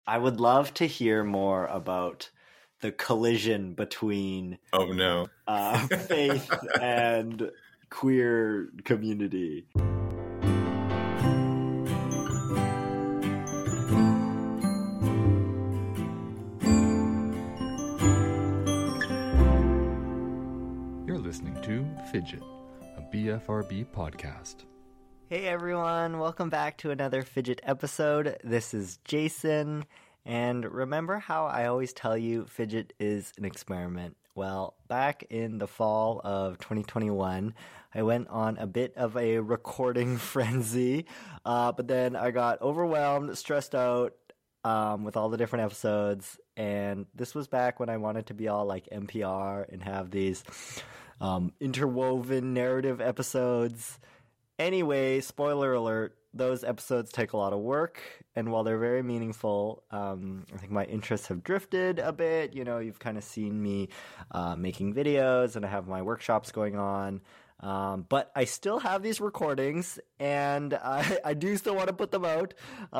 I would love to hear more about the collision between faith and queer community. You're listening to Fidget, a BFRB podcast. Hey everyone, welcome back to another Fidget episode. This is Jason, and remember how I always tell you Fidget is an experiment? Well, back in the fall of 2021, I went on a bit of a recording frenzy, but then I got overwhelmed, stressed out with all the different episodes, and this was back when I wanted to be all like NPR and have these interwoven narrative episodes. Anyway, spoiler alert, those episodes take a lot of work, and while they're very meaningful, I think my interests have drifted a bit. You know, you've kind of seen me making videos, and I have my workshops going on, but I still have these recordings, and I do still want to put them out.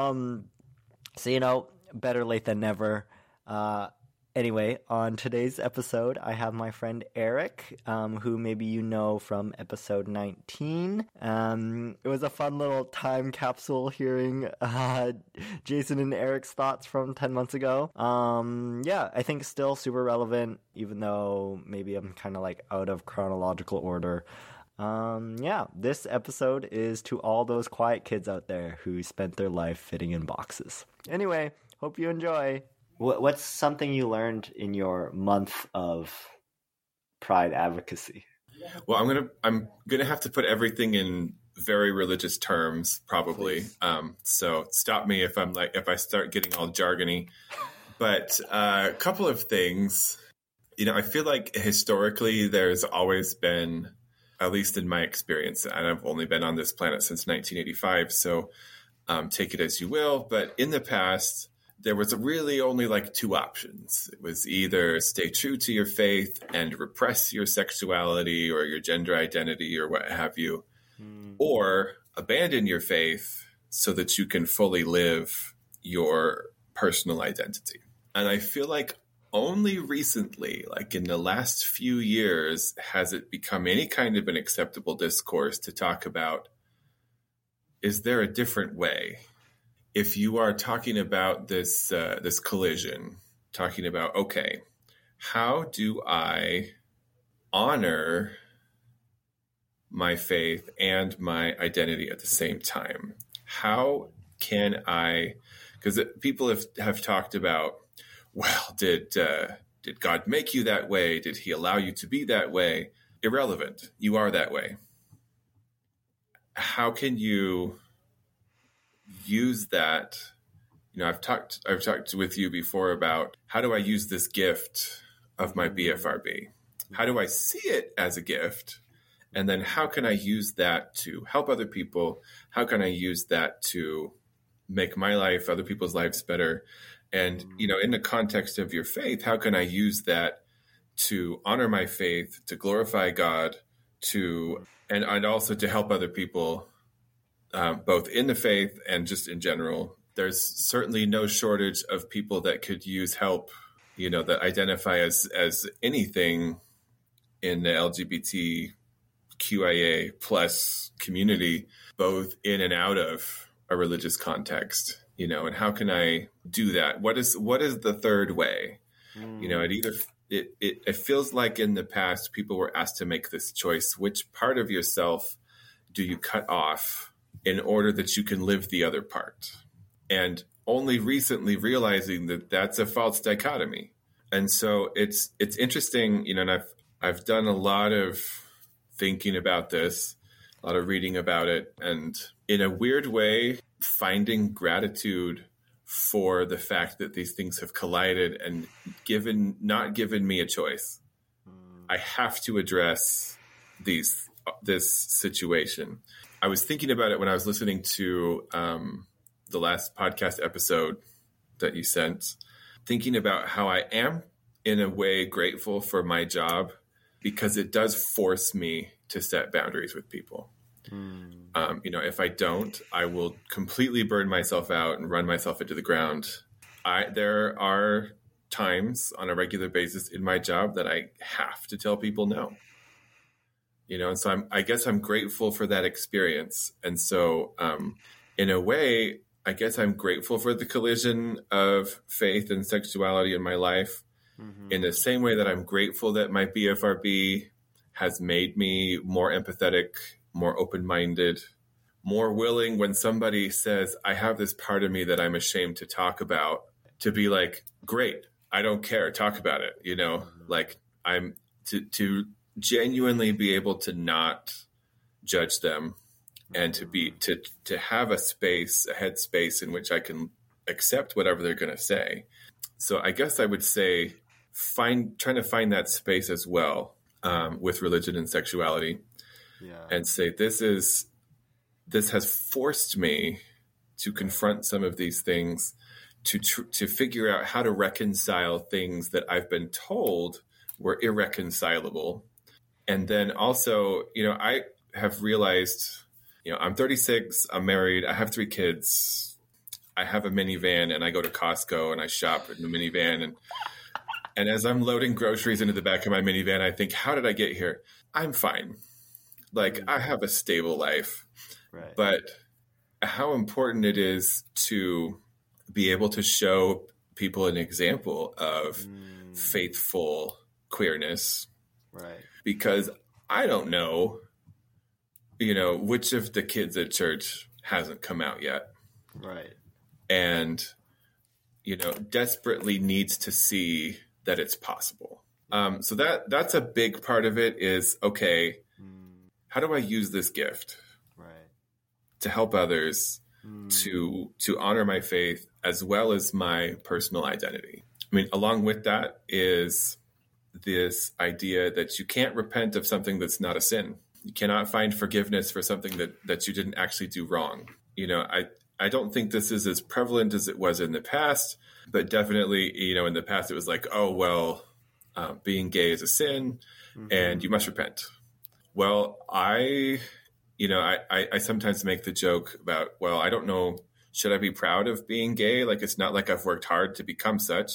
So, you know, better late than never. Anyway, on today's episode, I have my friend Eric, who maybe you know from episode 19. It was a fun little time capsule hearing Jason and Eric's thoughts from 10 months ago. Yeah, I think still super relevant, even though maybe I'm kind of like out of chronological order. Yeah, this episode is to all those quiet kids out there who spent their life fitting in boxes. Anyway, hope you enjoy. What's something you learned in your month of Pride advocacy? Well, I'm gonna have to put everything in very religious terms, probably. So stop me if I start getting all jargony. But a couple of things. You know, I feel like historically there's always been, at least in my experience, and I've only been on this planet since 1985, so take it as you will. But in the past, there was really only like two options. It was either stay true to your faith and repress your sexuality or your gender identity or what have you, or abandon your faith so that you can fully live your personal identity. And I feel like only recently, like in the last few years, has it become any kind of an acceptable discourse to talk about, is there a different way? If you are talking about this collision, talking about, okay, how do I honor my faith and my identity at the same time? How can I, because people have talked about, well, did God make you that way? Did he allow you to be that way? Irrelevant. You are that way. How can you use that? You know, I've talked with you before about how do I use this gift of my BFRB? How do I see it as a gift? And then how can I use that to help other people? How can I use that to make my life, other people's lives better? And, you know, in the context of your faith, how can I use that to honor my faith, to glorify God, and also to help other people, both in the faith and just in general? There's certainly no shortage of people that could use help, you know, that identify as anything in the LGBTQIA plus community, both in and out of a religious context. You know, and how can I do that? What is the third way? You know, it feels like in the past people were asked to make this choice. Which part of yourself do you cut off in order that you can live the other part? And only recently realizing that that's a false dichotomy. And so it's interesting, you know, and I've done a lot of thinking about this, a lot of reading about it, and in a weird way, finding gratitude for the fact that these things have collided and not given me a choice. I have to address this situation. I was thinking about it when I was listening to the last podcast episode that you sent, thinking about how I am in a way grateful for my job because it does force me to set boundaries with people. You know, if I don't, I will completely burn myself out and run myself into the ground. there are times on a regular basis in my job that I have to tell people no. And so I guess I'm grateful for that experience. And so, in a way, I guess I'm grateful for the collision of faith and sexuality in my life, in the same way that I'm grateful that my BFRB has made me more empathetic, more open-minded, more willing when somebody says, I have this part of me that I'm ashamed to talk about, to be like, great, I don't care, talk about it. Like I'm to genuinely be able to not judge them and to have a headspace in which I can accept whatever they're going to say. So I guess I would say trying to find that space as well with religion and sexuality, and say this has forced me to confront some of these things, to figure out how to reconcile things that I've been told were irreconcilable. And then also, I have realized, I'm 36, I'm married, I have 3 kids, I have a minivan, and I go to Costco and I shop in the minivan. And as I'm loading groceries into the back of my minivan, I think, how did I get here? I'm fine. Like, I have a stable life. Right. But how important it is to be able to show people an example of faithful queerness. Right. Because I don't know, which of the kids at church hasn't come out yet. Right. And, desperately needs to see that it's possible. So that's a big part of it is, okay, how do I use this gift to help others to honor my faith as well as my personal identity? I mean, along with that is this idea that you can't repent of something that's not a sin. You cannot find forgiveness for something that you didn't actually do wrong. I don't think this is as prevalent as it was in the past, but definitely, in the past it was like, oh, well, being gay is a sin and you must repent. Well, I sometimes make the joke about, well, I don't know, should I be proud of being gay? Like, it's not like I've worked hard to become such.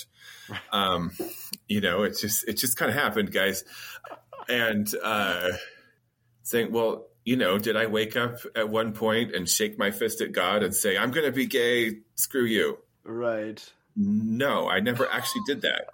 It just kind of happened, guys. And saying, well, did I wake up at one point and shake my fist at God and say, I'm going to be gay, screw you? Right. No, I never actually did that.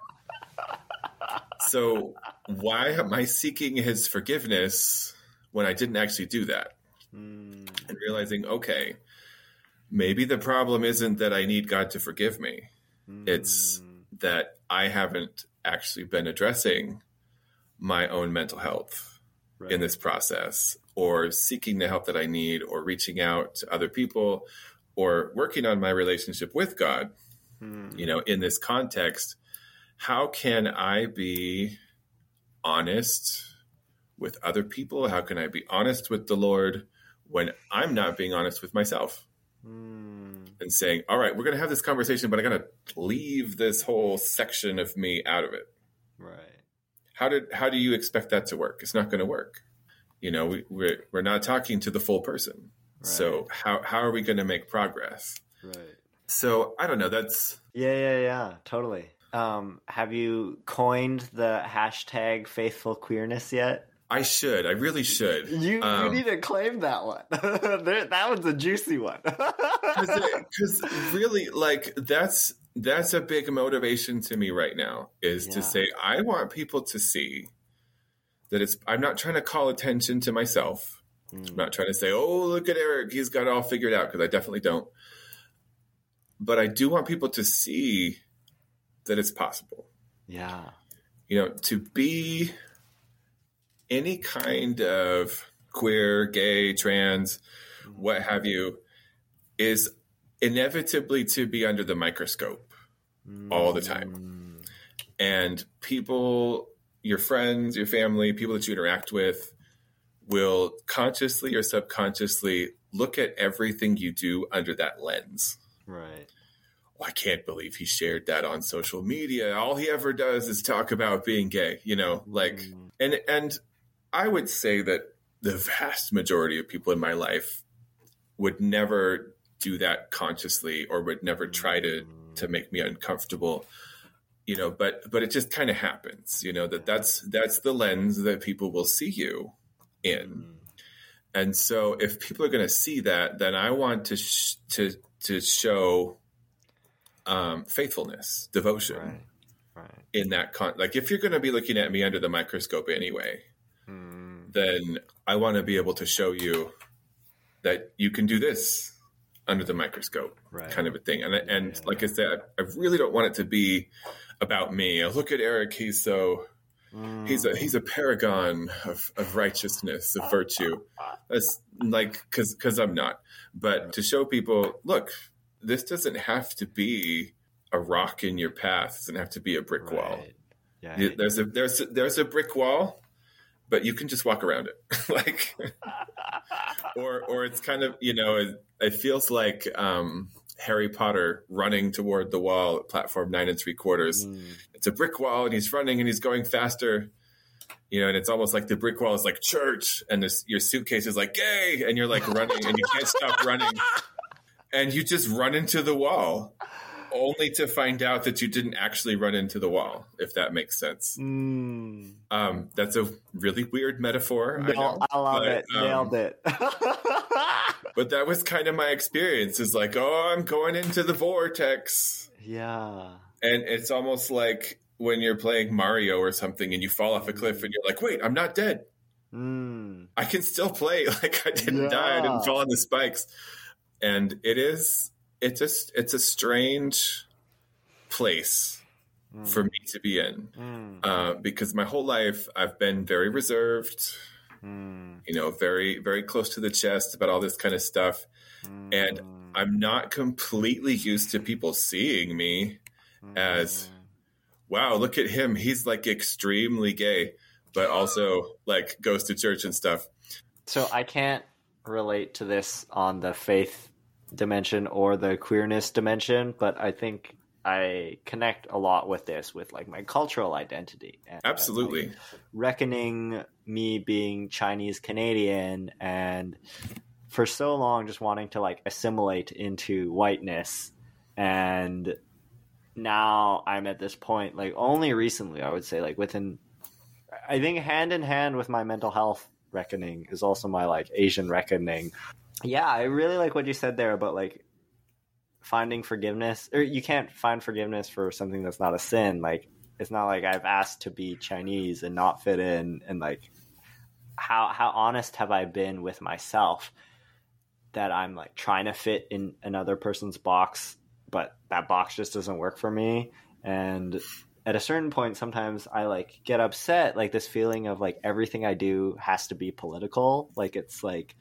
So why am I seeking his forgiveness when I didn't actually do that? And realizing, okay, maybe the problem isn't that I need God to forgive me. It's that I haven't actually been addressing my own mental health in this process, or seeking the help that I need, or reaching out to other people, or working on my relationship with God. In this context, how can I be honest with other people? How can I be honest with the Lord when I'm not being honest with myself? And saying, all right, we're going to have this conversation, but I got to leave this whole section of me out of it. Right. How do you expect that to work? It's not going to work. We're not talking to the full person. Right. So how are we going to make progress? Right. So I don't know. That's yeah, totally. Have you coined the hashtag faithful queerness yet? I should. I really should. You need to claim that one. That one's a juicy one. Because really, like, that's a big motivation to me right now, is to say, I want people to see that I'm not trying to call attention to myself. I'm not trying to say, oh, look at Eric, he's got it all figured out, because I definitely don't. But I do want people to see that it's possible. Yeah. To be any kind of queer, gay, trans, what have you, is inevitably to be under the microscope all the time. And people, your friends, your family, people that you interact with, will consciously or subconsciously look at everything you do under that lens. Right. Oh, I can't believe he shared that on social media. All he ever does is talk about being gay, and I would say that the vast majority of people in my life would never do that consciously, or would never try to to make me uncomfortable, you know, but it just kind of happens, you know, that's the lens that people will see you in. And so if people are going to see that, then I want to show faithfulness, devotion in that like if you're going to be looking at me under the microscope anyway, then I want to be able to show you that you can do this under the microscope, kind of a thing. And like I said, I really don't want it to be about me. Oh, look at Eric. He's a paragon of righteousness, of virtue. That's like, cause I'm not, but to show people, look, this doesn't have to be a rock in your path. It doesn't have to be a brick wall. Yeah. There's a brick wall, but you can just walk around it. Like, or it's kind of, you know, it feels like Harry Potter running toward the wall at platform 9 3/4. It's a brick wall and he's running and he's going faster, you know, and it's almost like the brick wall is like church and your suitcase is like gay and you're like running and you can't stop running and you just run into the wall only to find out that you didn't actually run into the wall, if that makes sense. That's a really weird metaphor. No, I love it. Nailed it. But that was kind of my experience, is like, oh, I'm going into the vortex. Yeah. And it's almost like when you're playing Mario or something and you fall off a cliff and you're like, wait, I'm not dead. I can still play. Like I didn't die. I didn't fall on the spikes. And it's a strange place for me to be in, because my whole life I've been very reserved, you know, very, very close to the chest about all this kind of stuff. And I'm not completely used to people seeing me as, wow, look at him. He's like extremely gay, but also like goes to church and stuff. So I can't relate to this on the faith dimension or the queerness dimension, but I think I connect a lot with this, with like my cultural identity. And, absolutely. Like, reckoning me being Chinese Canadian and for so long just wanting to like assimilate into whiteness. And now I'm at this point, like only recently, I would say, like within, I think hand in hand with my mental health reckoning is also my like Asian reckoning. Yeah, I really like what you said there about like finding forgiveness, or you can't find forgiveness for something that's not a sin. Like it's not like I've asked to be Chinese and not fit in, and like how honest have I been with myself that I'm like trying to fit in another person's box, but that box just doesn't work for me. And at a certain point, sometimes I like get upset, like this feeling of like everything I do has to be political. Like it's like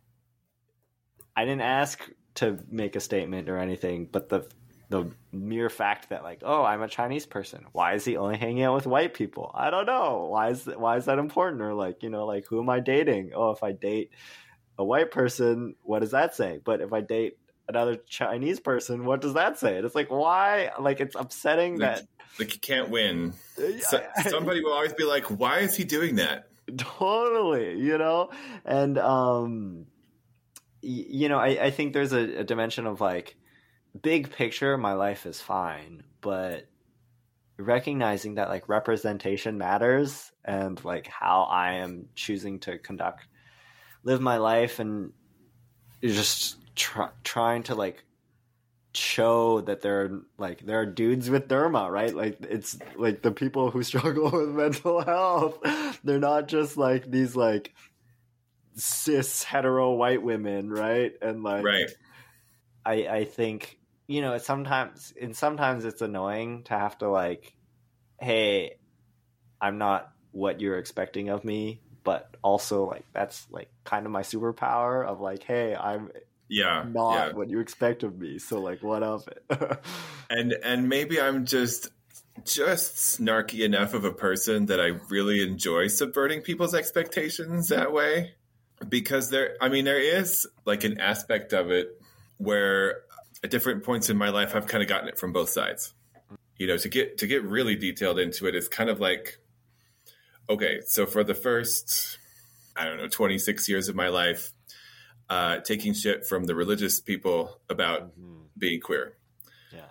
I didn't ask to make a statement or anything, but the mere fact that like, oh, I'm a Chinese person. Why is he only hanging out with white people? I don't know. Why is that important? Or like, you know, like who am I dating? Oh, if I date a white person, what does that say? But if I date another Chinese person, what does that say? And it's like, why? Like it's upsetting that like you can't win. Somebody will always be like, why is he doing that? Totally, you know? And you know, I think there's a dimension of like big picture, my life is fine, but recognizing that like representation matters and like how I am choosing to live my life, and just trying to like show that there are dudes with derma, right? Like it's like the people who struggle with mental health, they're not just like these like cis hetero white women, right? And like right. I think, you know, sometimes it's annoying to have to like, hey, I'm not what you're expecting of me, but also like that's like kind of my superpower of like, hey, I'm not what you expect of me, so like what of it? and maybe I'm just snarky enough of a person that I really enjoy subverting people's expectations that way. Because there is like an aspect of it where at different points in my life, I've kind of gotten it from both sides. You know, to get really detailed into it, it's kind of like, okay, so for the first, 26 years of my life, taking shit from the religious people about being queer. Yeah.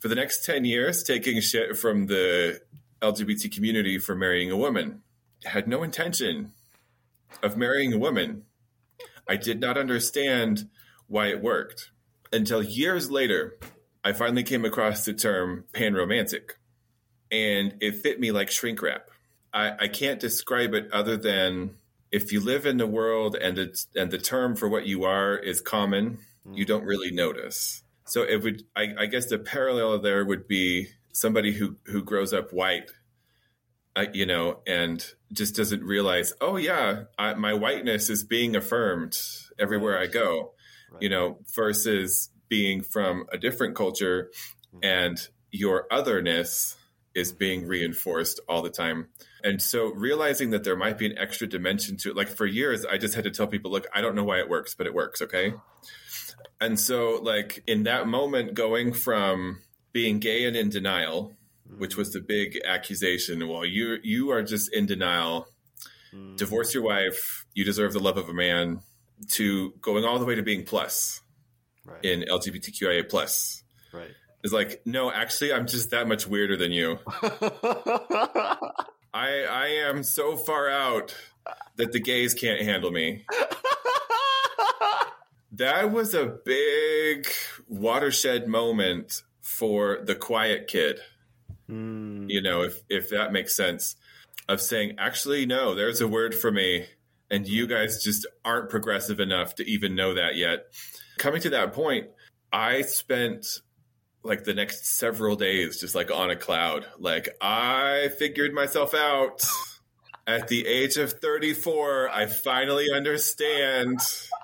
for the next 10 years taking shit from the LGBT community for marrying a woman. Had no intention of marrying a woman. I did not understand why it worked until years later. I finally came across the term panromantic, and it fit me like shrink wrap. I can't describe it other than if you live in the world and the term for what you are is common, you don't really notice. So it would, I guess the parallel there would be somebody who grows up white, and just doesn't realize, oh yeah, my whiteness is being affirmed everywhere I go, versus being from a different culture and your otherness is being reinforced all the time. And so realizing that there might be an extra dimension to it, like for years, I just had to tell people, look, I don't know why it works, but it works. Okay. And so like in that moment, going from being gay and in denial, which was the big accusation, well, you are just in denial, divorce your wife, you deserve the love of a man, to going all the way to being plus in LGBTQIA plus. Right. It's like, no, actually, I'm just that much weirder than you. I am so far out that the gays can't handle me. That was a big watershed moment for the quiet kid. If that makes sense, of saying, actually, no, there's a word for me. And you guys just aren't progressive enough to even know that yet. Coming to that point, I spent like the next several days just like on a cloud. Like I figured myself out. At the age of 34, I finally understand.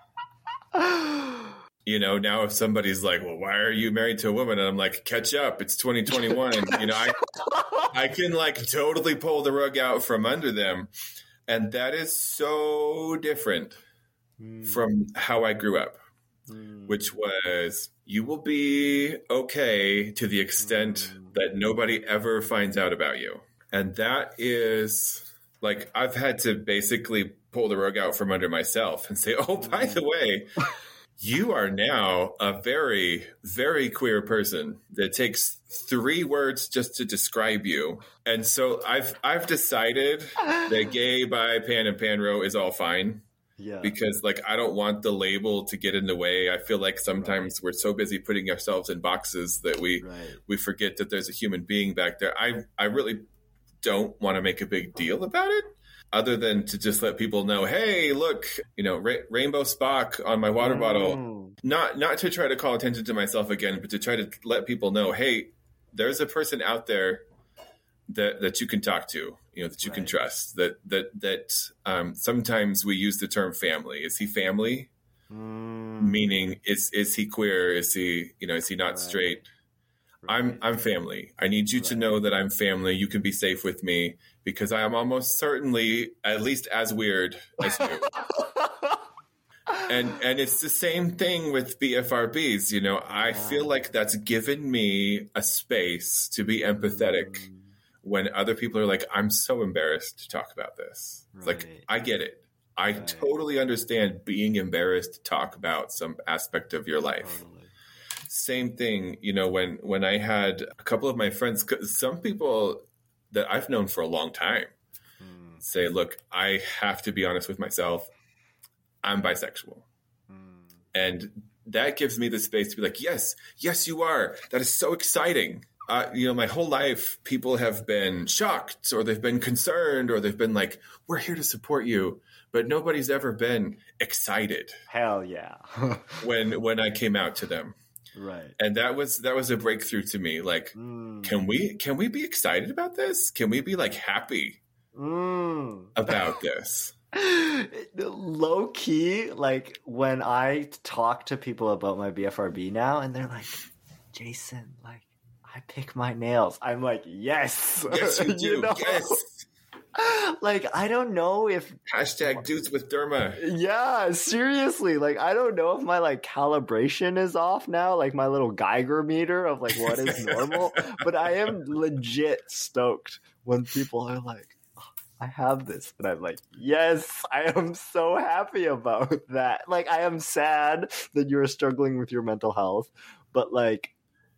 Now if somebody's like, well, why are you married to a woman? And I'm like, catch up. It's 2021. I can like totally pull the rug out from under them. And that is so different from how I grew up, which was you will be okay to the extent that nobody ever finds out about you. And that is like, I've had to basically pull the rug out from under myself and say, oh, by the way, you are now a very, very queer person that takes 3 words just to describe you. And so I've decided that gay, bi, pan, and panro is all fine. Yeah. Because like I don't want the label to get in the way. I feel like sometimes we're so busy putting ourselves in boxes that we forget that there's a human being back there. I really don't want to make a big deal about it, other than to just let people know, hey, look, Rainbow Spock on my water bottle. Not to try to call attention to myself again, but to try to let people know, hey, there's a person out there that you can talk to, that you can trust. That sometimes we use the term family. Is he family? Meaning, is he queer? Is he is he not straight? I'm family. I need you to know that I'm family. You can be safe with me because I am almost certainly at least as weird as you. And it's the same thing with BFRBs. I feel like that's given me a space to be empathetic when other people are like, I'm so embarrassed to talk about this. It's like, I get it. I totally understand being embarrassed to talk about some aspect of your life. Totally. Same thing, when I had a couple of my friends, some people that I've known for a long time say, look, I have to be honest with myself. I'm bisexual. And that gives me the space to be like, yes, you are. That is so exciting. My whole life, people have been shocked or they've been concerned or they've been like, we're here to support you. But nobody's ever been excited. Hell yeah. when I came out to them. Right. And that was a breakthrough to me. Like, can we be excited about this? Can we be like happy about this? Low key, like when I talk to people about my BFRB now and they're like, Jason, like I pick my nails. I'm like, yes. Yes, you do. Yes. Like, I don't know if #dudes with derma. Yeah, seriously. Like, I don't know if my like calibration is off now, like my little Geiger meter of like what is normal. But I am legit stoked when people are like, oh, I have this. And I'm like, yes, I am so happy about that. Like, I am sad that you're struggling with your mental health, but like,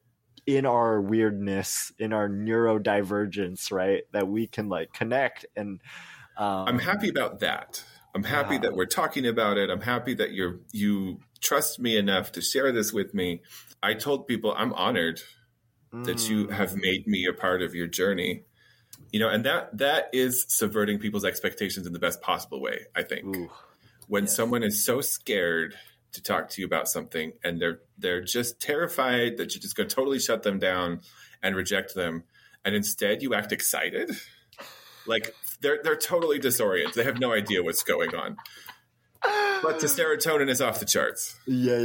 in our weirdness, in our neurodivergence, right? That we can like connect. And I'm happy about that. I'm happy that we're talking about it. I'm happy that you trust me enough to share this with me. I told people I'm honored that you have made me a part of your journey. You know, and that is subverting people's expectations in the best possible way, I think. Ooh, when someone is so scared to talk to you about something and they're just terrified that you're just going to totally shut them down and reject them, and instead you act excited, like they're totally disoriented. They have no idea what's going on. But the serotonin is off the charts.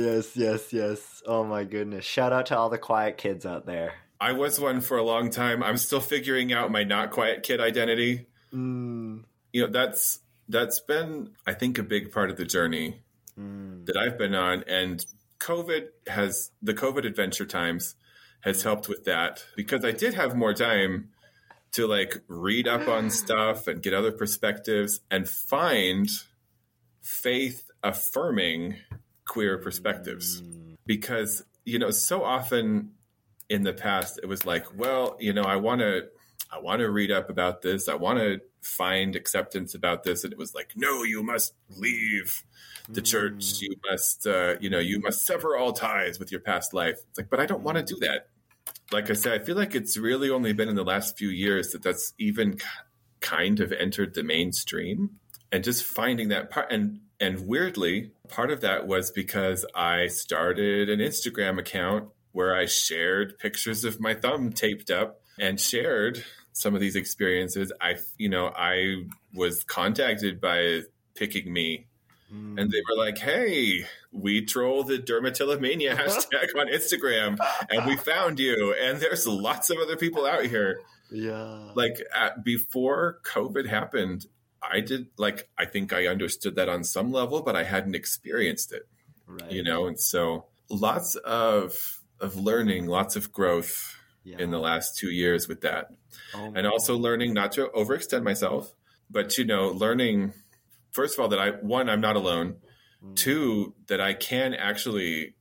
Yes. Oh my goodness. Shout out to all the quiet kids out there. I was one for a long time. I'm still figuring out my not quiet kid identity. Mm. You know, that's been, I think, a big part of the journey that I've been on. And the COVID Adventure Times has helped with that, because I did have more time to like read up on stuff and get other perspectives and find faith affirming queer perspectives. Because, you know, so often in the past, it was like, well, you know, I want to read up about this. I want to find acceptance about this. And it was like, no, you must leave the church. You must, you must sever all ties with your past life. It's like, but I don't want to do that. Like I said, I feel like it's really only been in the last few years that's even kind of entered the mainstream, and just finding that part. And weirdly, part of that was because I started an Instagram account where I shared pictures of my thumb taped up and shared some of these experiences. I was contacted by Picking Me, and they were like, hey, we troll the dermatillomania hashtag on Instagram and we found you. And there's lots of other people out here. Yeah. Like before COVID happened, I think I understood that on some level, but I hadn't experienced it, Right. you know? And so lots of learning, lots of growth in the last 2 years with that. And also learning not to overextend myself, but, you know, learning, first of all, that I'm not alone. 2, that I can actually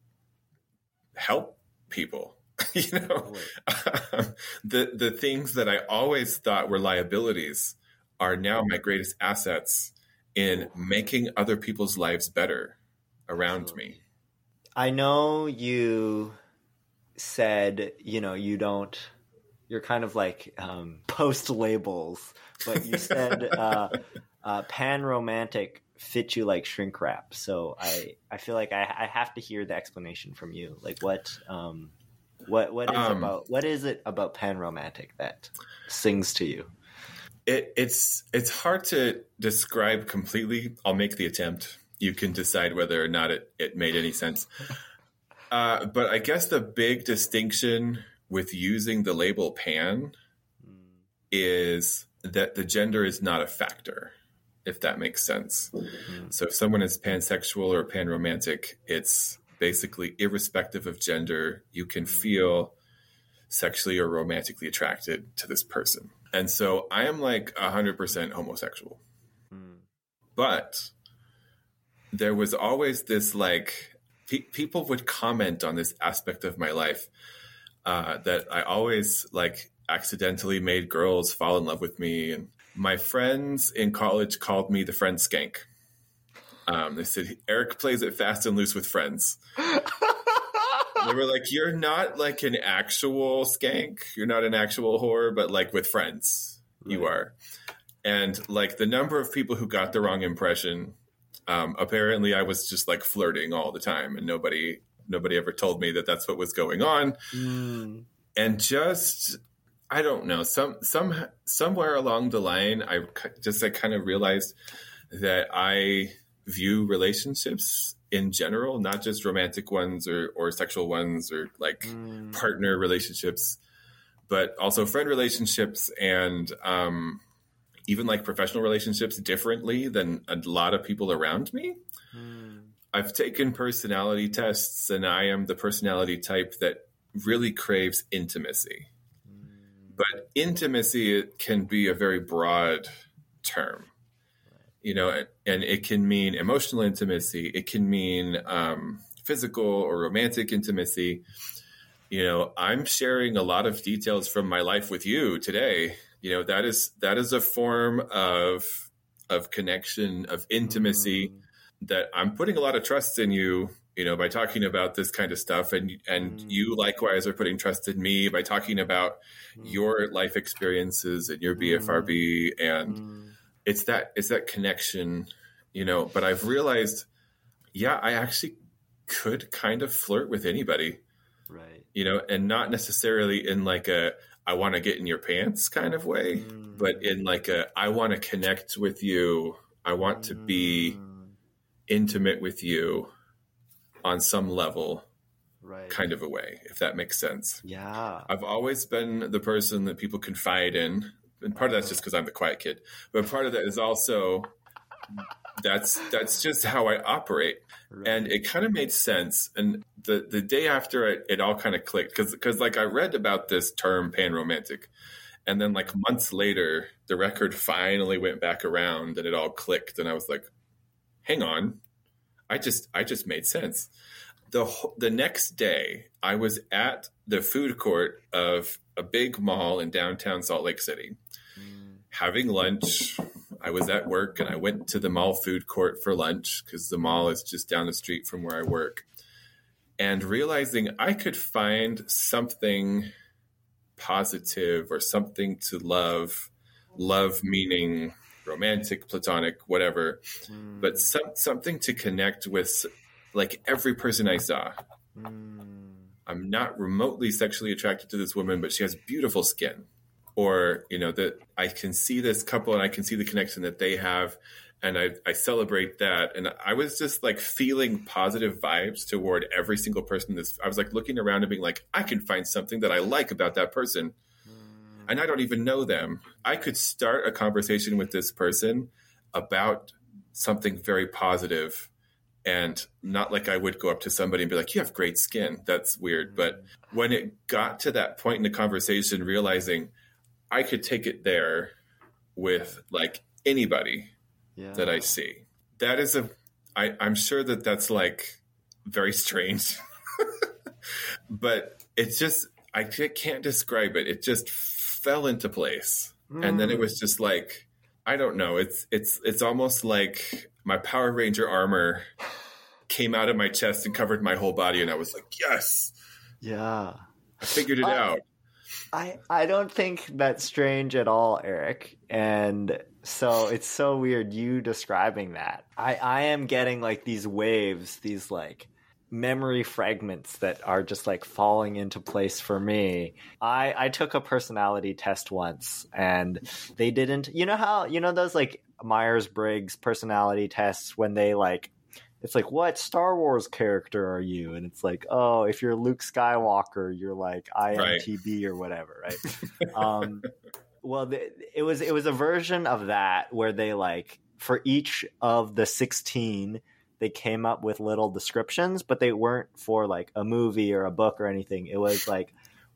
help people. You know, the things that I always thought were liabilities are now my greatest assets in making other people's lives better around me. I know you said, you know, you're kind of like post labels, but you said pan romantic fit you like shrink wrap. So I feel like I have to hear the explanation from you. Like what is it about pan romantic that sings to you? It's hard to describe completely. I'll make the attempt. You can decide whether or not it made any sense. But I guess the big distinction with using the label pan is that the gender is not a factor, if that makes sense. So if someone is pansexual or panromantic, it's basically irrespective of gender, you can feel sexually or romantically attracted to this person. And so I am like 100% homosexual. But there was always this like, people would comment on this aspect of my life that I always like accidentally made girls fall in love with me. And my friends in college called me the friend skank. They said, Eric plays it fast and loose with friends. They were like, you're not like an actual skank. You're not an actual whore, but like with friends, you are. And like the number of people who got the wrong impression, apparently I was just like flirting all the time, and nobody ever told me that that's what was going on. And just, I don't know, somewhere along the line, I kind of realized that I view relationships in general, not just romantic ones or sexual ones or like partner relationships, but also friend relationships and even like professional relationships differently than a lot of people around me. I've taken personality tests, and I am the personality type that really craves intimacy. But intimacy can be a very broad term. You know, and it can mean emotional intimacy. It can mean physical or romantic intimacy. I'm sharing a lot of details from my life with you today. That is a form of connection, of intimacy, that I'm putting a lot of trust in you, by talking about this kind of stuff. And you likewise are putting trust in me by talking about your life experiences and your BFRB. And it's that connection, but I've realized, I actually could kind of flirt with anybody, right? And not necessarily in like I want to get in your pants kind of way, but in like I want to connect with you. I want to be intimate with you on some level, right? Kind of a way, if that makes sense. Yeah. I've always been the person that people confide in. And part of that's just because I'm the quiet kid. But part of that is also that's just how I operate. Right. And it kind of made sense. And the day after it all kind of clicked, because like I read about this term panromantic, and then like months later, the record finally went back around and it all clicked. And I was like, hang on, I just made sense. The next day, I was at the food court of a big mall in downtown Salt Lake City, having lunch. I was at work and I went to the mall food court for lunch because the mall is just down the street from where I work, and realizing I could find something positive or something to love meaning romantic, platonic, whatever, but something to connect with, like every person I saw. I'm not remotely sexually attracted to this woman, but she has beautiful skin. Or, that I can see this couple and I can see the connection that they have, and I celebrate that. And I was just like feeling positive vibes toward every single person. I was like looking around and being like, I can find something that I like about that person. And I don't even know them. I could start a conversation with this person about something very positive, and not like I would go up to somebody and be like, you have great skin. That's weird. But when it got to that point in the conversation, realizing I could take it there with like anybody that I see. That is I'm sure that's like very strange, but it's just, I can't describe it. It just fell into place. And then it was just like, I don't know. It's almost like my Power Ranger armor came out of my chest and covered my whole body. And I was like, yes. Yeah. I figured it out. I don't think that's strange at all, Eric. And so it's so weird you describing that. I am getting like these waves, these like memory fragments that are just like falling into place for me. I took a personality test once, and they didn't, those like Myers-Briggs personality tests when they like, it's like, what Star Wars character are you? And it's like, oh, if you're Luke Skywalker, you're like IMTB or whatever, right? Well, it was a version of that where they like, for each of the 16, they came up with little descriptions, but they weren't for like a movie or a book or anything. It was like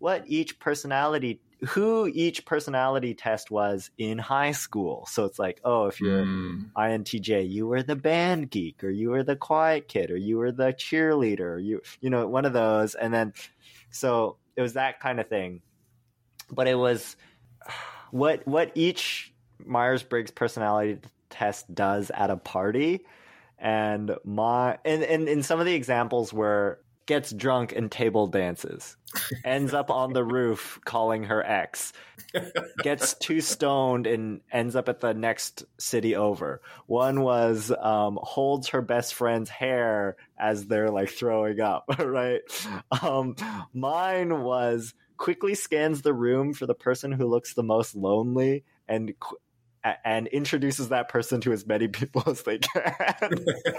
who each personality test was in high school. So it's like, oh, if you're INTJ, you were the band geek, or you were the quiet kid, or you were the cheerleader, or you one of those. And then, so it was that kind of thing. But it was what each Myers-Briggs personality test does at a party. And in some of the examples were gets drunk and table dances, ends up on the roof calling her ex, gets too stoned and ends up at the next city over. One was holds her best friend's hair as they're like throwing up, right? Mine was quickly scans the room for the person who looks the most lonely and introduces that person to as many people as they can.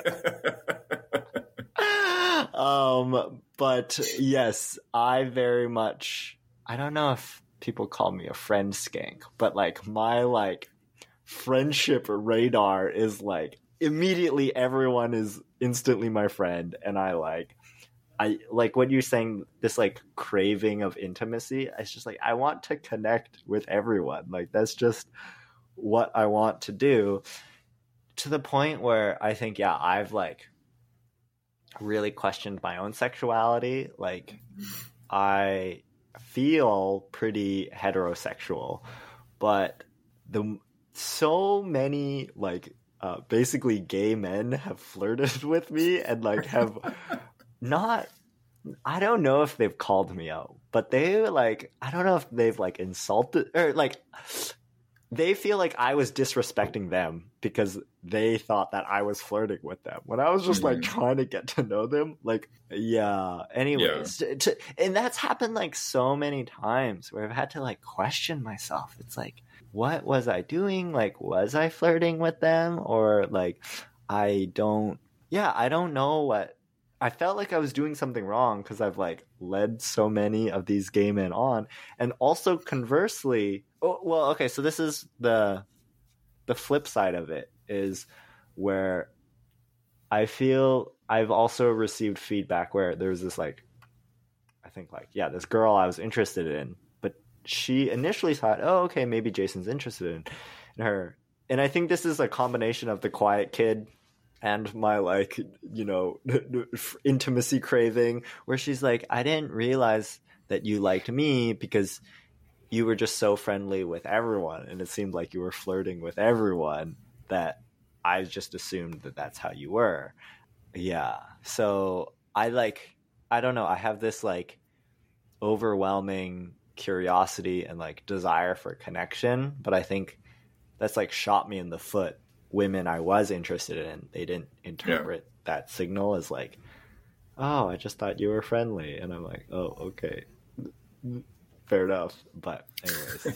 But yes, I very much, I don't know if people call me a friend skank, but like my like friendship radar is like immediately everyone is instantly my friend. And I like what you're saying, this like craving of intimacy. It's just like, I want to connect with everyone. Like that's just what I want to do, to the point where I think, I've like really questioned my own sexuality. Like I feel pretty heterosexual, but so many like basically gay men have flirted with me and like have not. I don't know if they've called me out, but they like I don't know if they've like insulted or like they feel like I was disrespecting them because they thought that I was flirting with them when I was just like trying to get to know them. Like, yeah. Anyways, and that's happened like so many times where I've had to like question myself. It's like, what was I doing? Like, was I flirting with them? Or like, I don't know what. I felt like I was doing something wrong because I've like led so many of these gay men on. And also conversely, okay, so this is the flip side of it is where I feel I've also received feedback where there's this like, I think like, yeah, this girl I was interested in, but she initially thought, oh, okay, maybe Jason's interested in her. And I think this is a combination of the quiet kid and my like, you know, intimacy craving where she's like, I didn't realize that you liked me because you were just so friendly with everyone. And it seemed like you were flirting with everyone that I just assumed that that's how you were. Yeah. So I don't know. I have this like overwhelming curiosity and like desire for connection, but I think that's like shot me in the foot. Women I was interested in, they didn't interpret that signal as like, oh, I just thought you were friendly. And I'm like, oh, okay. Fair enough. But anyways.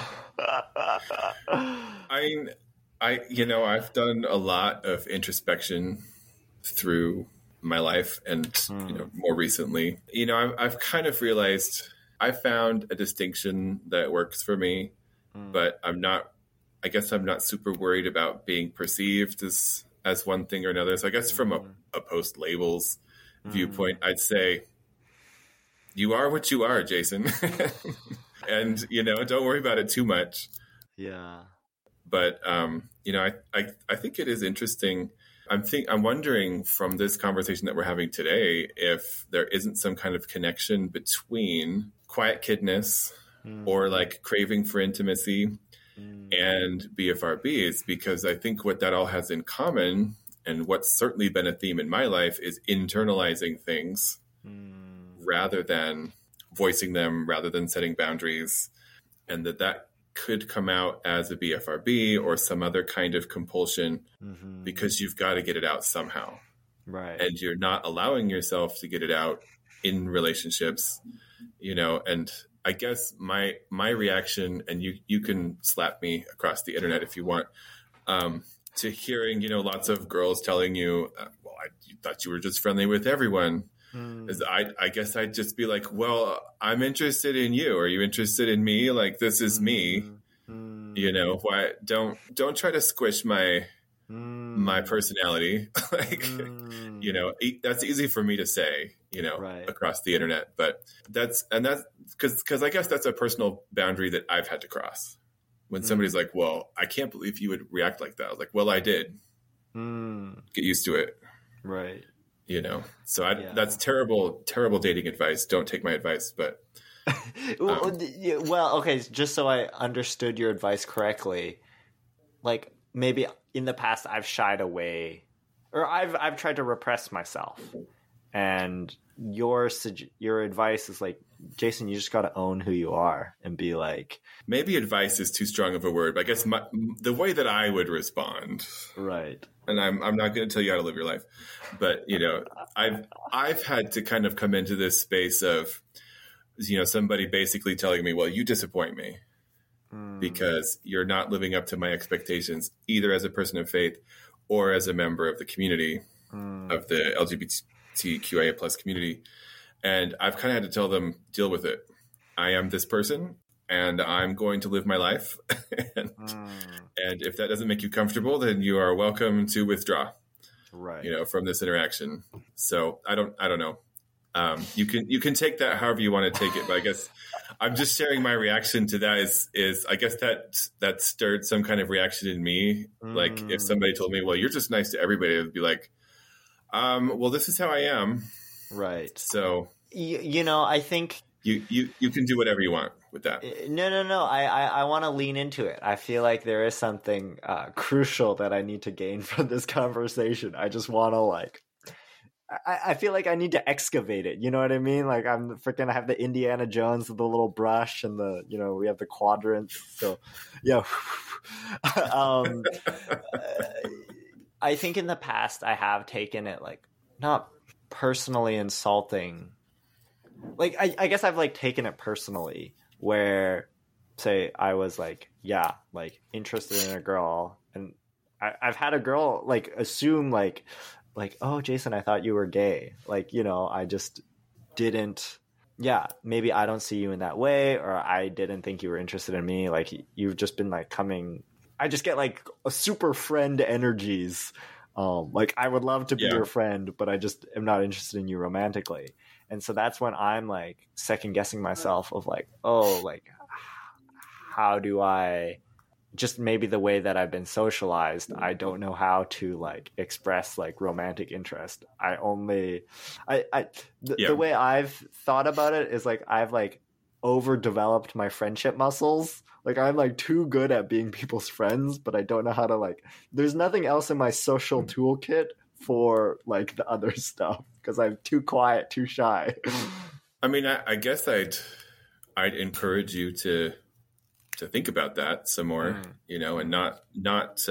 I've done a lot of introspection through my life and, more recently, I've kind of realized I found a distinction that works for me, but I guess I'm not super worried about being perceived as one thing or another. So I guess from a post labels viewpoint, I'd say you are what you are, Jason. And, don't worry about it too much. Yeah. But, I think it is interesting. I'm wondering from this conversation that we're having today, if there isn't some kind of connection between quiet kidness or like craving for intimacy and BFRBs, because I think what that all has in common, and what's certainly been a theme in my life, is internalizing things rather than voicing them, rather than setting boundaries, and that could come out as a BFRB or some other kind of compulsion because you've got to get it out somehow. Right. And you're not allowing yourself to get it out in relationships, and I guess my reaction, and you can slap me across the internet if you want, to hearing, lots of girls telling you, well, I thought you were just friendly with everyone. Is I guess I'd just be like, well, I'm interested in you. Are you interested in me? Like, this is me. Why don't try to squish my personality. Like, that's easy for me to say, right. across the internet, but that's because I guess that's a personal boundary that I've had to cross. When somebody's like, well, I can't believe you would react like that. I was like, well, I did. Get used to it. Right. So that's terrible, terrible dating advice. Don't take my advice, but. Well, okay. Just so I understood your advice correctly, like maybe in the past I've shied away, or I've tried to repress myself, and your advice is like, Jason, you just got to own who you are and be like. Maybe advice is too strong of a word, but I guess the way that I would respond, right. And I'm not going to tell you how to live your life, but I've had to kind of come into this space of, somebody basically telling me, well, you disappoint me because you're not living up to my expectations, either as a person of faith or as a member of the community, of the LGBTQIA plus community. And I've kind of had to tell them, deal with it. I am this person and I'm going to live my life. and if that doesn't make you comfortable, then you are welcome to withdraw, right. From this interaction. So I don't know. You can take that however you want to take it, but I guess I'm just sharing my reaction to that is I guess that stirred some kind of reaction in me. Like if somebody told me, well, you're just nice to everybody, it would be like, well, this is how I am. Right. So I think You can do whatever you want with that. no. I want to lean into it. I feel like there is something crucial that I need to gain from this conversation. I just want to I feel like I need to excavate it. You know what I mean? Like I'm freaking. I have the Indiana Jones with the little brush and we have the quadrants. So, yeah. I think in the past I have taken it not personally insulting. I guess I've taken it personally where, say, I was interested in a girl, and I've had a girl assume oh, Jason, I thought you were gay. I just didn't. Yeah, maybe I don't see you in that way, or I didn't think you were interested in me. You've just been coming. I just get a super friend energies. I would love to be your friend, but I just am not interested in you romantically. And so that's when I'm second guessing myself of how do I just maybe the way that I've been socialized, I don't know how to express romantic interest. The way I've thought about it is I've overdeveloped my friendship muscles. I'm too good at being people's friends, but I don't know how to there's nothing else in my social toolkit for the other stuff because I'm too quiet, too shy. I mean, I guess I'd encourage you to think about that some more, and not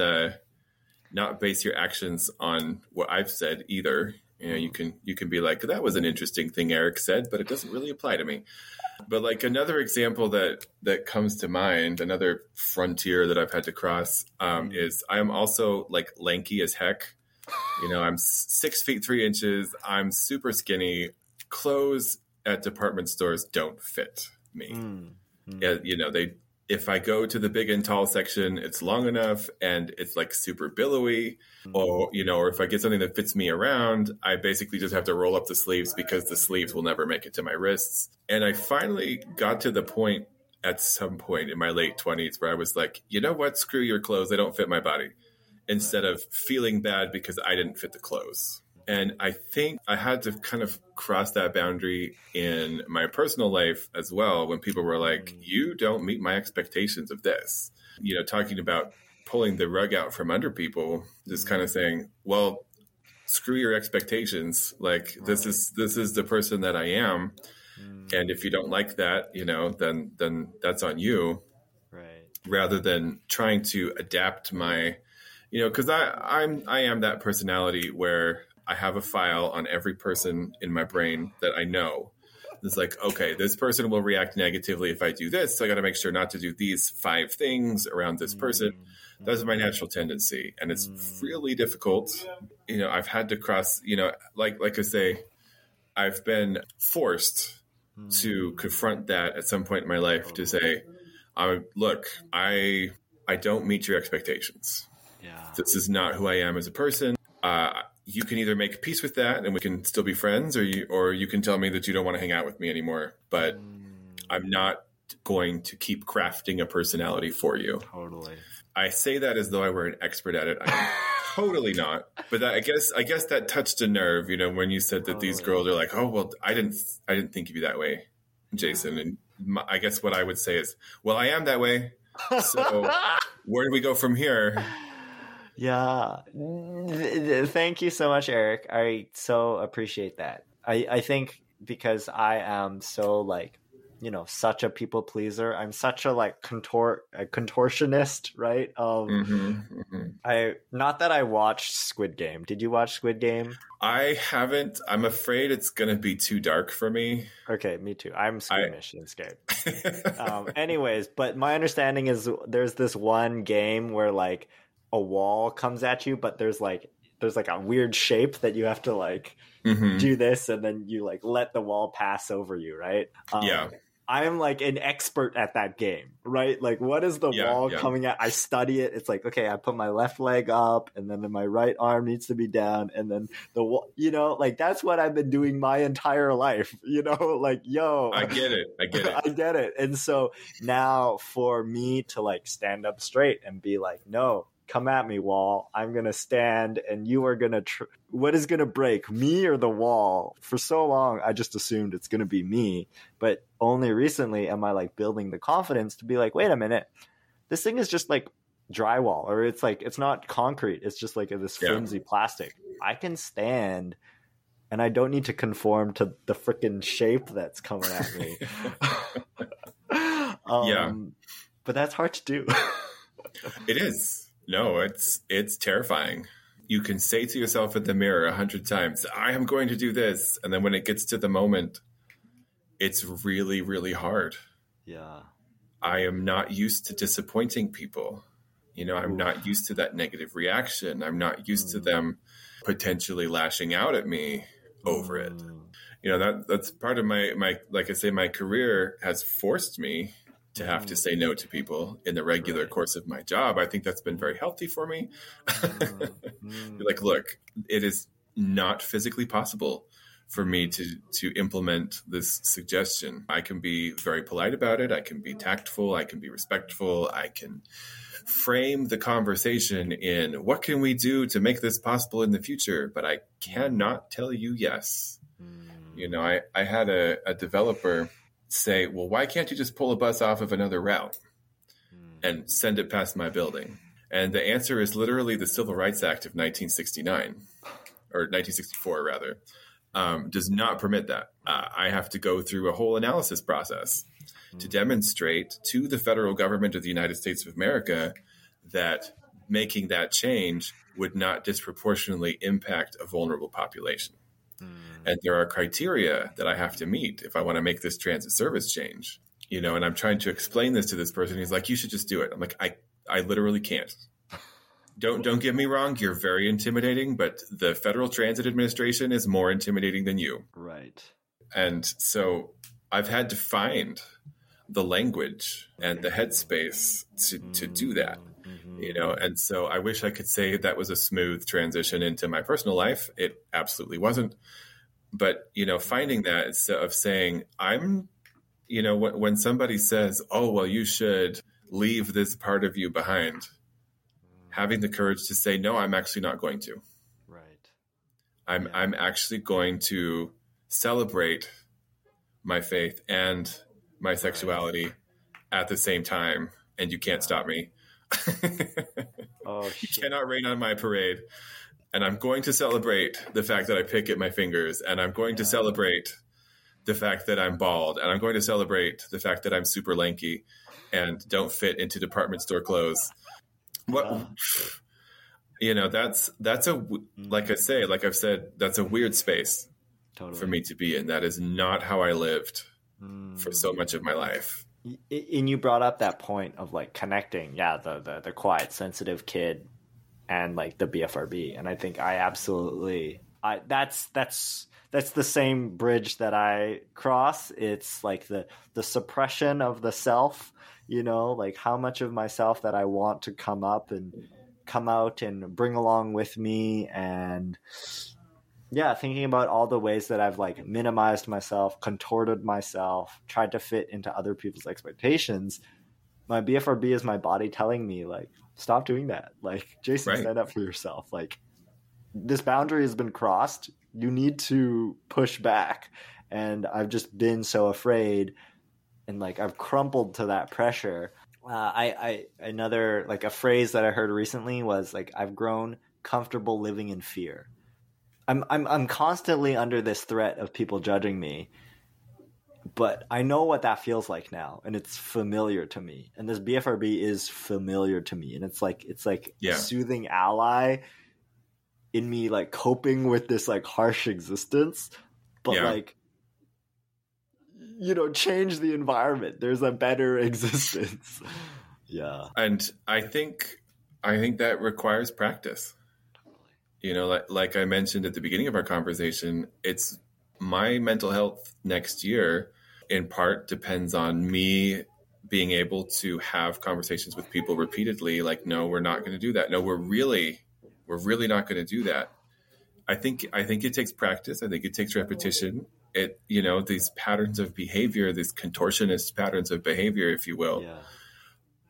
base your actions on what I've said either. You can be like, that was an interesting thing Eric said, but it doesn't really apply to me. But another example that comes to mind, another frontier that I've had to cross, is I am also lanky as heck. I'm 6 feet 3 inches. I'm super skinny. Clothes at department stores don't fit me. Yeah, if I go to the big and tall section, it's long enough and it's super billowy, or if I get something that fits me around, I basically just have to roll up the sleeves because the sleeves will never make it to my wrists. And I finally got to the point at some point in my late 20s where I was like, you know what? Screw your clothes. They don't fit my body. Instead of feeling bad because I didn't fit the clothes. And I think I had to kind of cross that boundary in my personal life as well when people were like, you don't meet my expectations of this. Talking about pulling the rug out from under people, just kind of saying, well, screw your expectations. This is the person that I am. And if you don't like that, then that's on you. Right. Rather than trying to adapt my, because I am that personality where I have a file on every person in my brain that I know. It's okay, this person will react negatively if I do this. So I got to make sure not to do these 5 things around this person. That's my natural tendency. And it's really difficult. I've had to cross, like I say, I've been forced to confront that at some point in my life to say, look, I don't meet your expectations. Yeah. This is not who I am as a person. You can either make peace with that and we can still be friends, or you can tell me that you don't want to hang out with me anymore. But I'm not going to keep crafting a personality for you. Totally. I say that as though I were an expert at it. I'm totally not. But I guess that touched a nerve, when you said that these girls are like, oh, well, I didn't think of you that way, Jason. And I guess what I would say is, well, I am that way. So where do we go from here? Yeah. Thank you so much, Eric. I so appreciate that. I think because I am so such a people pleaser. I'm such a contortionist, right? Not that I watched Squid Game. Did you watch Squid Game? I haven't. I'm afraid it's going to be too dark for me. Okay, me too. I'm squeamish and scared. Anyways, but my understanding is there's this one game where a wall comes at you, but there's a weird shape that you have to do this, and then you let the wall pass over you, right? Yeah. I am an expert at that game, right? What is the wall coming at? I study it. It's okay, I put my left leg up, and then my right arm needs to be down, and then the wall, that's what I've been doing my entire life, yo. I get it. I get it. And so now for me to stand up straight and be no, come at me, wall. I'm going to stand and you are going to, what is going to break, me or the wall? For so long, I just assumed it's going to be me. But only recently am I like building the confidence to be like, wait a minute, this thing is just like drywall, or it's like, it's not concrete. It's just like this flimsy plastic. I can stand and I don't need to conform to the freaking shape that's coming at me. But that's hard to do. It is. No, it's terrifying. You can say to yourself in the mirror 100 times, I am going to do this. And then when it gets to the moment, it's really, really hard. Yeah. I am not used to disappointing people. I'm not used to that negative reaction. I'm not used to them potentially lashing out at me over it. That's part of my like I say, my career has forced me to have to say no to people in the regular course of my job. I think that's been very healthy for me. Like, look, it is not physically possible for me to implement this suggestion. I can be very polite about it. I can be tactful. I can be respectful. I can frame the conversation in what can we do to make this possible in the future, but I cannot tell you yes. I had a developer say, well, why can't you just pull a bus off of another route and send it past my building? And the answer is literally the Civil Rights Act of 1969, or 1964 rather, does not permit that. I have to go through a whole analysis process to demonstrate to the federal government of the United States of America that making that change would not disproportionately impact a vulnerable population. And there are criteria that I have to meet if I want to make this transit service change, and I'm trying to explain this to this person. He's like, you should just do it. I'm like, I literally can't. Don't get me wrong. You're very intimidating, but the Federal Transit Administration is more intimidating than you. Right. And so I've had to find the language and the headspace to do that, and so I wish I could say that was a smooth transition into my personal life. It absolutely wasn't. But, finding that of saying, when somebody says, oh, well, you should leave this part of you behind, having the courage to say, no, I'm actually not going to. Right. I'm actually going to celebrate my faith and my sexuality at the same time, and you can't stop me. You cannot rain on my parade. And I'm going to celebrate the fact that I pick at my fingers, and I'm going to celebrate the fact that I'm bald, and I'm going to celebrate the fact that I'm super lanky and don't fit into department store clothes. That's like I've said, that's a weird space for me to be in. That is not how I lived for so much of my life. And you brought up that point of like connecting, the quiet, sensitive kid and like the BFRB, and I think that's the same bridge that I cross. It's like the suppression of the self, like how much of myself that I want to come out and bring along with me, and thinking about all the ways that I've like minimized myself, contorted myself, tried to fit into other people's expectations. My BFRB is my body telling me like, stop doing that. Like, Jason, stand up for yourself. Like, this boundary has been crossed. You need to push back. And I've just been so afraid, and like I've crumpled to that pressure. Another like a phrase that I heard recently was like, I've grown comfortable living in fear. I'm constantly under this threat of people judging me, but I know what that feels like now, and it's familiar to me. And this BFRB is familiar to me, and it's like a soothing ally in me, like coping with this like harsh existence, but like, change the environment. There's a better existence. And I think that requires practice. Like I mentioned at the beginning of our conversation, it's my mental health next year in part depends on me being able to have conversations with people repeatedly. Like, no, we're not going to do that. No, we're really not going to do that. I think it takes practice. I think it takes repetition. These patterns of behavior, these contortionist patterns of behavior, if you will,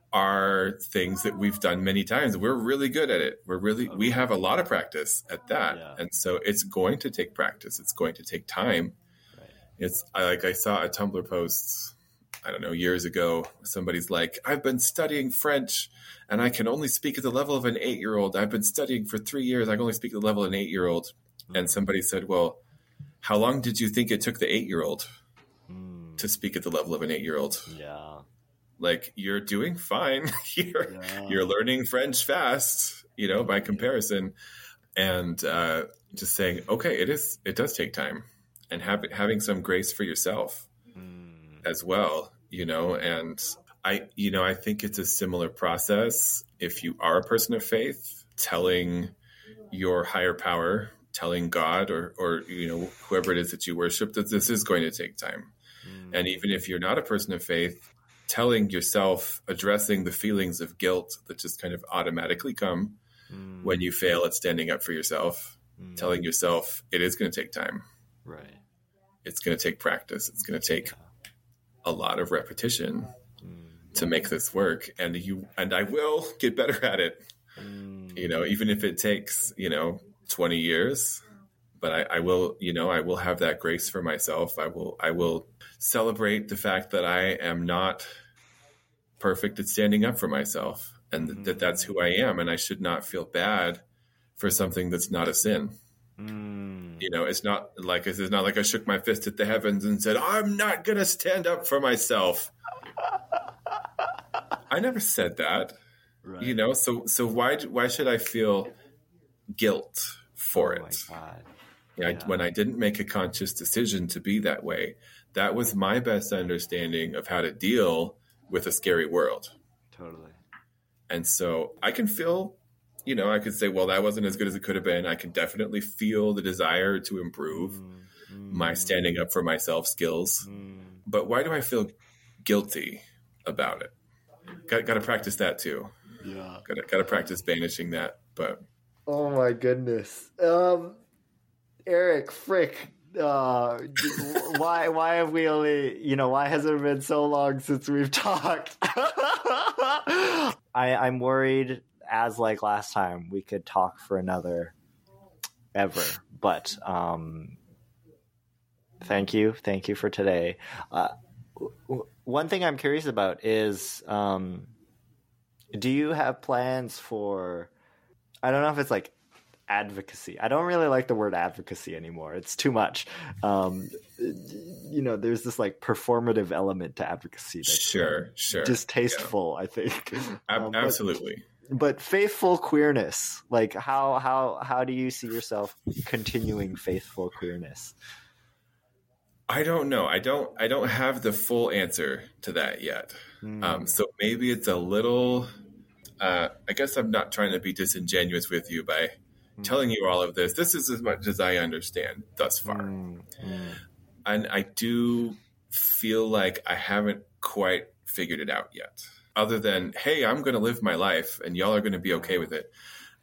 are things that we've done many times. We're really good at it. We have a lot of practice at that. Yeah. And so it's going to take practice. It's going to take time. Right. I saw a Tumblr post, I don't know, years ago. Somebody's like, I've been studying French and I can only speak at the level of an 8-year-old. I've been studying for 3 years. I can only speak at the level of an 8-year-old. Mm-hmm. And somebody said, well, how long did you think it took the 8-year-old to speak at the level of an 8-year-old? Yeah. Like, you're doing fine. You're learning French fast, by comparison. And just saying, okay, it does take time. And having some grace for yourself as well, and I think it's a similar process. If you are a person of faith, telling your higher power, telling God or whoever it is that you worship, that this is going to take time. And even if you're not a person of faith, telling yourself, addressing the feelings of guilt that just kind of automatically come when you fail at standing up for yourself, telling yourself it is going to take time. Right. It's going to take practice. It's going to take a lot of repetition to make this work. And I will get better at it, even if it takes, 20 years, but I will have that grace for myself. I will celebrate the fact that I am not perfect at standing up for myself, and that's who I am. And I should not feel bad for something that's not a sin. It's not like I shook my fist at the heavens and said, I'm not going to stand up for myself. I never said that, right. So why should I feel guilt for it? My God. When I didn't make a conscious decision to be that way, that was my best understanding of how to deal with a scary world. Totally. And so I can feel, I could say, well, that wasn't as good as it could have been. I can definitely feel the desire to improve my standing up for myself skills. But why do I feel guilty about it? Got to practice that too. Yeah. Got to practice banishing that. But oh my goodness. Eric, frick. Why have we only, why has it been so long since we've talked? I'm worried, as like last time, we could talk for another ever, but thank you for today. One thing I'm curious about is, do you have plans for, I don't know if it's like advocacy. I don't really like the word advocacy anymore. It's too much. There's this like performative element to advocacy that's sure distasteful, yeah. I think. Absolutely. But faithful queerness, like how do you see yourself continuing faithful queerness? I don't know. I don't have the full answer to that yet. So maybe it's a little, I guess I'm not trying to be disingenuous with you by telling you all of this. This is as much as I understand thus far. And I do feel like I haven't quite figured it out yet. Other than, hey, I'm going to live my life and y'all are going to be okay with it.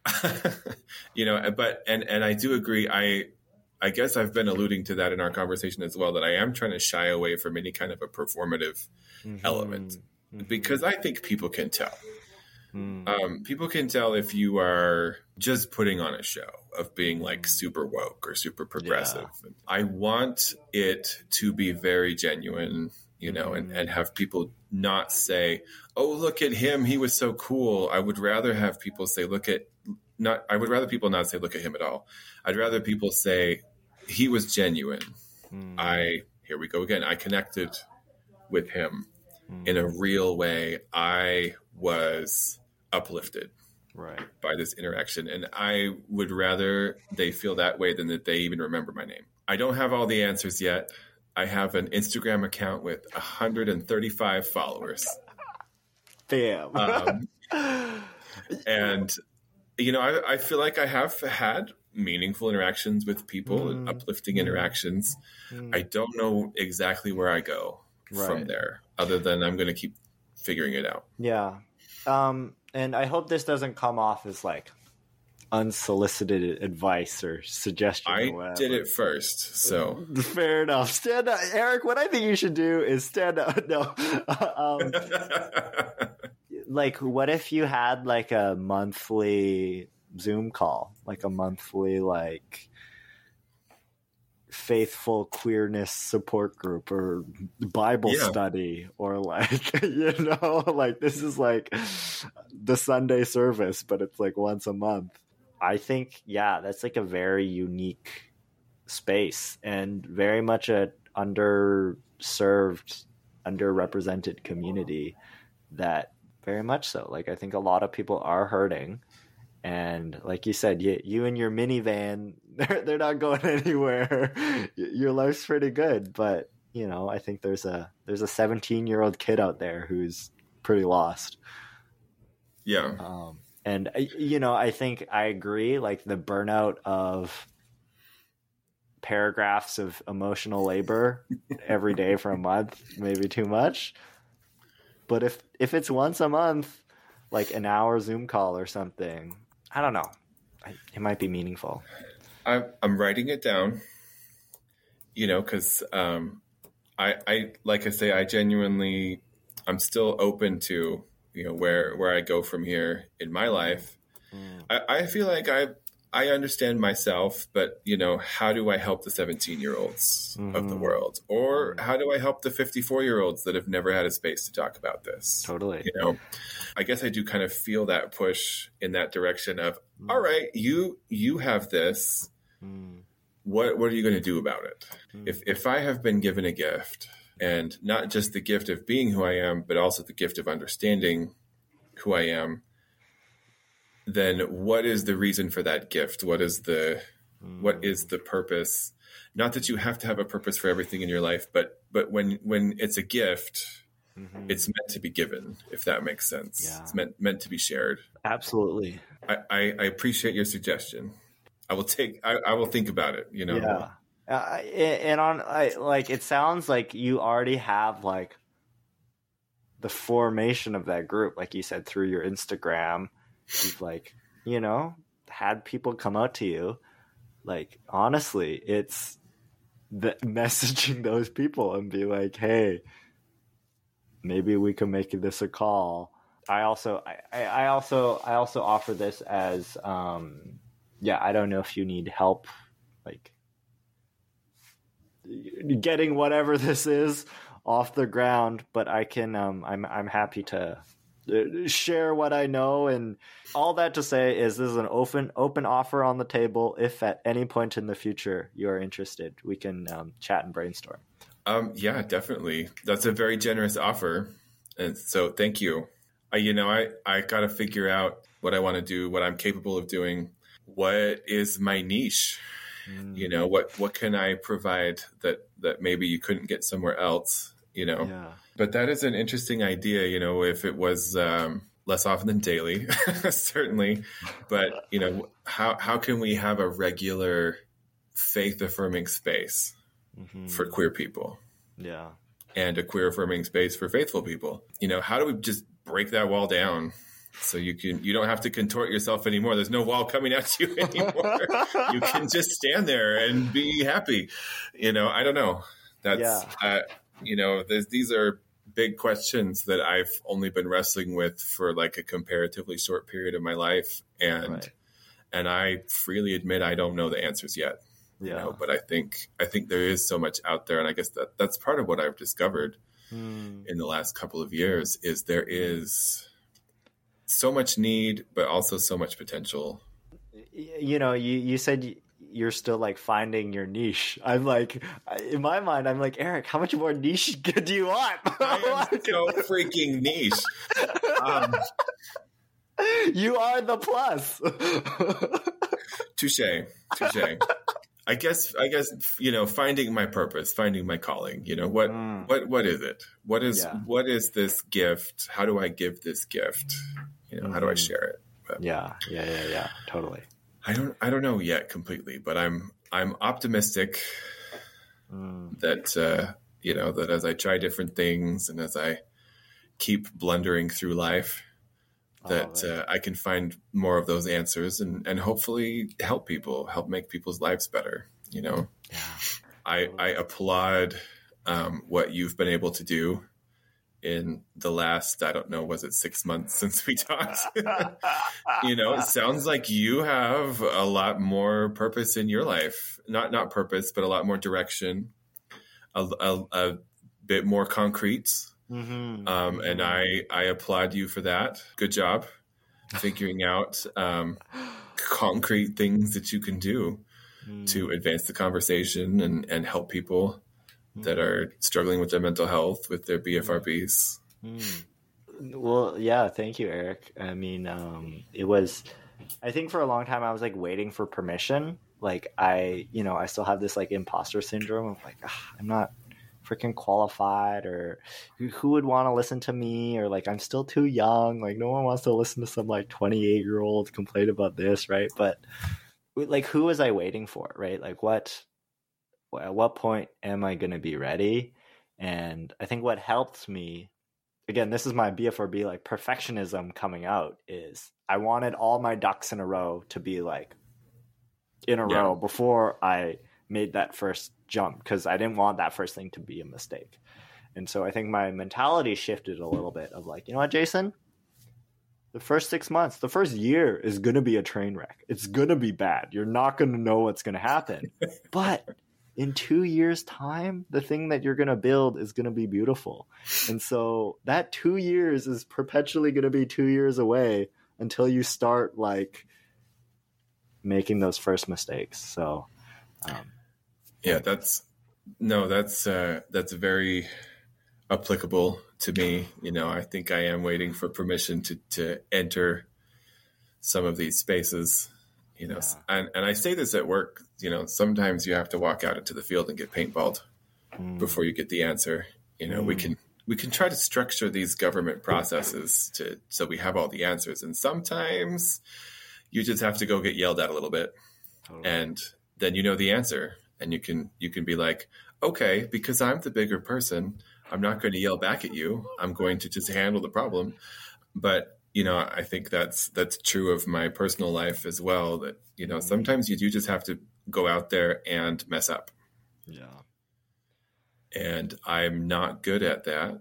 But I do agree. I guess I've been alluding to that in our conversation as well, that I am trying to shy away from any kind of a performative element because I think people can tell. People can tell if you are just putting on a show of being like super woke or super progressive. Yeah. I want it to be very genuine, and have people not say, oh, look at him, he was so cool. I would rather have people say, I would rather people not say, look at him at all. I'd rather people say, he was genuine. Here we go again. I connected with him in a real way. I was uplifted by this interaction. And I would rather they feel that way than that they even remember my name. I don't have all the answers yet. I have an Instagram account with 135 followers. Damn. And, I feel like I have had meaningful interactions with people and uplifting interactions. I don't know exactly where I go from there, other than I'm going to keep figuring it out. Yeah. And I hope this doesn't come off as like unsolicited advice or suggestion. I did it first, so fair enough. Stand up, Eric. What I think you should do is stand up. No, like, what if you had like a monthly Zoom call, like a monthly like faithful queerness support group or Bible study, or like, you know, like this is like the Sunday service, but it's like once a month. I think, yeah, that's like a very unique space and very much a underserved, underrepresented community that very much so. Like, I think a lot of people are hurting. And like you said, you and your minivan, they're not going anywhere. Your life's pretty good, but you know, I think there's a 17-year-old kid out there who's pretty lost. Yeah. And you know, I think I agree. Like the burnout of paragraphs of emotional labor every day for a month, maybe too much. But if it's once a month, like an hour Zoom call or something, I don't know. It might be meaningful. I'm writing it down, you know, because I like I say, I genuinely, I'm still open to, you know, where I go from here in my life. I feel like I understand myself, but, you know, how do I help the 17-year-olds of the world? Or how do I help the 54-year-olds that have never had a space to talk about this? Totally. You know, I guess I do kind of feel that push in that direction of, all right, you have this. What are you going to do about it? If I have been given a gift, and not just the gift of being who I am, but also the gift of understanding who I am, then what is the reason for that gift? What is the purpose? Not that you have to have a purpose for everything in your life, but when it's a gift, it's meant to be given, if that makes sense. Yeah. It's meant to be shared. Absolutely. I appreciate your suggestion. I will think about it, you know. Yeah. Like it sounds like you already have like the formation of that group, like you said, through your Instagram. You've like, you know, had people come out to you. Like, honestly, it's the messaging those people and be like, hey, maybe we can make this a call. I also offer this as, I don't know if you need help, like getting whatever this is off the ground, but I can, I'm happy to share what I know. And all that to say is this is an open offer on the table. If at any point in the future you are interested, we can chat and brainstorm. Yeah, definitely. That's a very generous offer. And so thank you. I got to figure out what I want to do, what I'm capable of doing. What is my niche? You know, what can I provide that maybe you couldn't get somewhere else, you know? Yeah. But that is an interesting idea, you know, if it was less often than daily, certainly. But, you know, how can we have a regular faith-affirming space for queer people? Yeah. And a queer-affirming space for faithful people? You know, how do we just break that wall down so you don't have to contort yourself anymore? There's no wall coming at you anymore. You can just stand there and be happy. You know, I don't know. That's, you know, these are big questions that I've only been wrestling with for like a comparatively short period of my life. And I freely admit I don't know the answers yet. You know, but I think there is so much out there. And I guess that's part of what I've discovered in the last couple of years is there is so much need, but also so much potential. You know, you said you're still like finding your niche. I'm like, in my mind, I'm like, Eric, how much more niche do you want? I am so freaking niche. You are the plus. Touche. I guess, you know, finding my purpose, finding my calling, you know, what is it? What is this gift? How do I give this gift? You know, how do I share it? But Yeah. Totally. I don't know yet completely, but I'm optimistic that, you know, that as I try different things and as I keep blundering through life, that I can find more of those answers and hopefully help make people's lives better. You know, I applaud what you've been able to do in the last, I don't know, was it 6 months since we talked? It sounds like you have a lot more purpose in your life. Not purpose, but a lot more direction, a bit more concrete. Mm-hmm. And I applaud you for that. Good job figuring out concrete things that you can do to advance the conversation and help people that are struggling with their mental health, with their BFRBs. Well, yeah, thank you, Eric. I mean, I think for a long time I was like waiting for permission. Like I still have this like imposter syndrome of like, I'm not freaking qualified, or who would want to listen to me, or like I'm still too young. Like no one wants to listen to some like 28-year-old complain about this, right? But like, who was I waiting for, right? Like at what point am I going to be ready? And I think what helped me, again, this is my BFRB, like perfectionism coming out, is I wanted all my ducks in a row to be like in a row before I made that first jump, because I didn't want that first thing to be a mistake. And so I think my mentality shifted a little bit of like, you know what, Jason? The first 6 months, the first year is going to be a train wreck. It's going to be bad. You're not going to know what's going to happen. But in 2 years' time, the thing that you're going to build is going to be beautiful. And so that 2 years is perpetually going to be 2 years away until you start like making those first mistakes. So, yeah, that's very applicable to me. I think I am waiting for permission to enter some of these spaces. And I say this at work, sometimes you have to walk out into the field and get paintballed before you get the answer. We can try to structure these government processes so we have all the answers. And sometimes you just have to go get yelled at a little bit. Totally. And then you know the answer, and you can be like, okay, because I'm the bigger person, I'm not going to yell back at you. I'm going to just handle the problem. But I think that's true of my personal life as well, that, sometimes you do just have to go out there and mess up. Yeah. And I'm not good at that.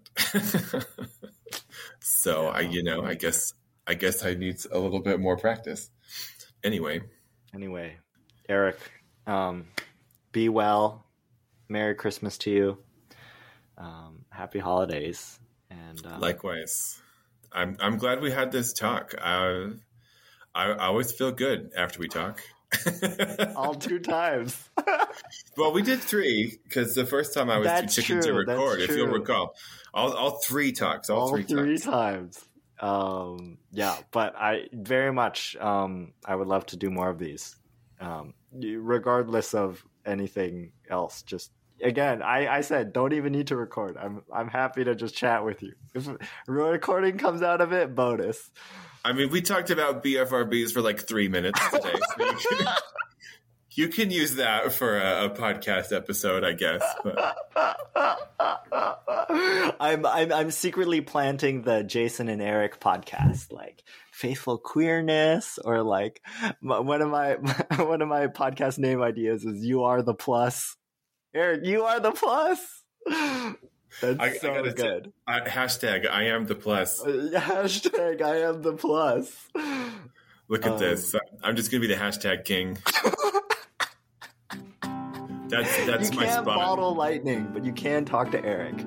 So I guess I need a little bit more practice. Anyway, Eric, be well. Merry Christmas to you. Happy holidays. And likewise. I'm glad we had this talk. I always feel good after we talk. All 2 times. Well, we did 3 because the first time I was too chicken to record, if you'll recall. All 3 talks. All 3 times. Yeah, but I very much I would love to do more of these. Regardless of anything else, just again, I said don't even need to record. I'm happy to just chat with you. If recording comes out of it, bonus. I mean, we talked about BFRBs for like 3 minutes today. So you can use that for a podcast episode, I guess. But. I'm secretly planting the Jason and Eric podcast, like Faithful Queerness, or like one of my podcast name ideas is You Are the Plus. Eric, you are the plus. That's so good. Hashtag I am the plus. Hashtag I am the plus. Look at this. I'm just going to be the hashtag king. That's you my spot. You can't bottle lightning, but you can talk to Eric.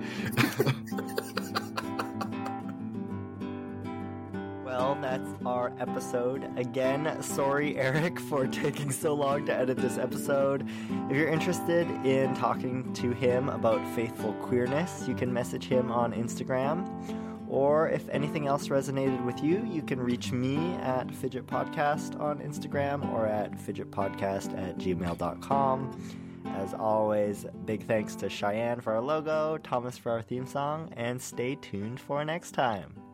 Well, that's our episode. Again, sorry, Eric, for taking so long to edit this episode. If you're interested in talking to him about Faithful Queerness, you can message him on Instagram. Or if anything else resonated with you, you can reach me at Fidget Podcast on Instagram or at fidgetpodcast@gmail.com. As always, big thanks to Cheyenne for our logo, Thomas for our theme song, and stay tuned for next time.